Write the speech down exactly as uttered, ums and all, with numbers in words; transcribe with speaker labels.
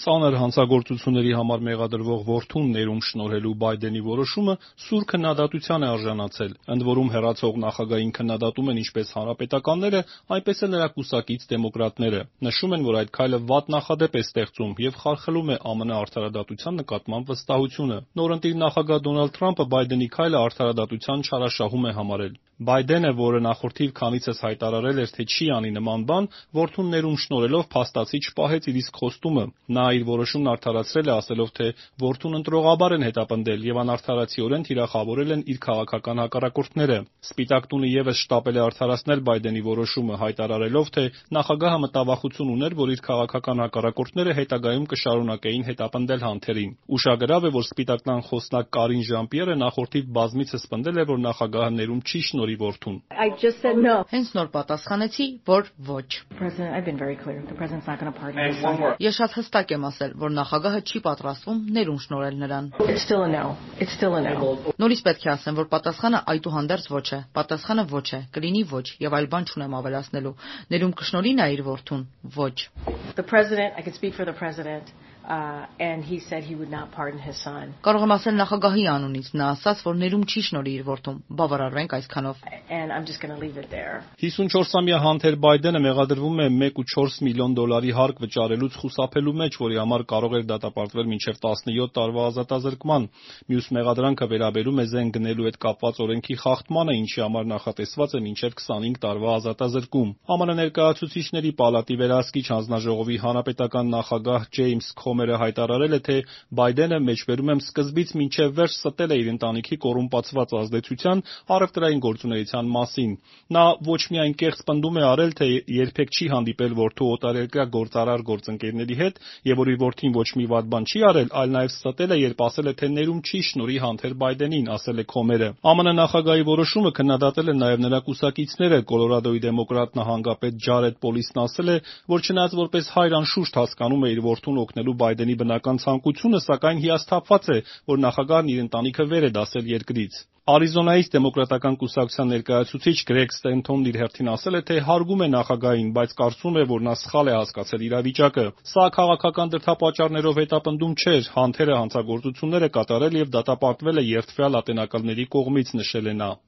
Speaker 1: Ծանր հանցագործությունների համար մեղադրվող որդուն ներում շնորհելու Բայդենի որոշումը սուր քննադատության է արժանացել։ Ընդ որում հեռացող նախագահին քննադատում են ինչպես հանրապետականները, այնպես էլ նրա կուսակից դեմոկրատները։ Նշում են, որ այդ քայլը վատ նախադեպ է ստեղծում և խարխլում է ԱՄՆ արդարադատության նկատմամբ վստահությունը։ Նորընտիր նախագահ Դոնալդ Թրամփը Բայդենի քայլը արդարադատության չարաշահում է համարել։ Բայդենը, որը նախորդիվ քանիցս հայտարարել էր, թե չի անի նման բան, որդուն ներում շնորհելով փաստացի չպահեց իր իսկ խոստումը։ Նա իր որոշումն արդարացրել է, ասելով, թե որդուն ընտրողաբար են հետապնդել և անարդարացիորեն թիրախավորել են իր քաղաքական հակառակորդները։ Սպիտակ տունը ևս շտապել է արդարացնել Բայդենի որոշումը, հայտարարելով, թե նախագահը մտավախություն ուներ, որ իր քաղաքական հակառակորդները հետագայում կշարունակեին հետապնդել Հանթերին։ Ուշագրավ է, որ Սպիտակ տան խոսնակ Կարին Ժան-Պիերը նախորդիվ բազմիցս պնդել էր, որ նախագահը ներում չի շնորհի որդուն։
Speaker 2: Հենց նոր պատասխանեցի, որ ոչ։ Ես շատ հստակ եմ ասել, որ նախագահը չի պատրաստվում ներում շնորհել նրան։ Նորից պետք է ասեմ, որ պատասխանը այդուհանդերձ ոչ է։ Պատասխանը ոչ է, կլինի ոչ, եւ այլ բան չունեմ ավելացնելու։ Ներում կշնորհի նա իր որդուն։ Ոչ։ Կարող եմ ասել նախագահի անունից, նա ասաց, որ ներում չի շնորհի իր որդուն։ Բավարարվենք այսքանով։
Speaker 1: հիսունչորսամյա Հանթեր Բայդենը մեղադրվում է մեկ կόμμα չորս միլիոն դոլարի հարկ վճարելուց խուսափելու մեջ, որի համար կարող էր դատապարտվել մինչև տասնյոթ տարվա ազատազրկման։ Մյուս մեղադրանքը վերաբերում է զենք գնելու հետ կապված օրենքի խախտմանը, ինչի համար նախատեսված է մինչև քսանհինգ տարվա ազատազրկում։ ԱՄՆ Ներկայացուցիչների պալատի վերահսկիչ հանձնաժողովի հանրապետական նախագահ Ջեյմս Քոմերը հայտարարել է, թե Բայդենը մեջբերում եմ սկզբից մինչև վերջ ստել է իր ընտանիքի կոռումպացված ազդեցության առևտրային գործունեության մասին։ Նա ոչ միայն կեղծ պնդում է արել, թե երբեք չի հանդիպել որդու օտարերկրյա գործարար գործընկերների հետ և որ իր որդին ոչ մի վատ բան չի արել, այլ նաև ստել է, երբ ասել է, թե ներում չի շնորհի Հանթեր Բայդենին, ասել է Քոմերը։ ԱՄՆ նախագահի որոշումը քննադատել են նաև նրա կուսակիցները։ Կոլորադոյի դեմոկրատ նահանգապետ Ջարեդ Պոլիսն ասել է, որ չնայած որպես հայր անշուշտ հասկանում է իր որդուն օգնելու Բայդենի բնական ցանկությունը, սակայն հիասթափված է, որ նախագահն իր ընտանիքը վեր է դասել երկրից։ Արիզոնայից դեմոկրատական կուսակցության ներկայացուցիչ Գրեգ Ստենթոնն իր հերթին ասել է, թե հարգում է նախագահին, բայց կարծում է, որ նա սխալ է հասկացել իրավիճակը։ Սա քաղաքական դրդապատճառներով հետապնդում չէր, Հանթերը հանցագործություններ է կատարել և դատապարտվել է երդվյալ ատենակալների կողմից, նշել է նա։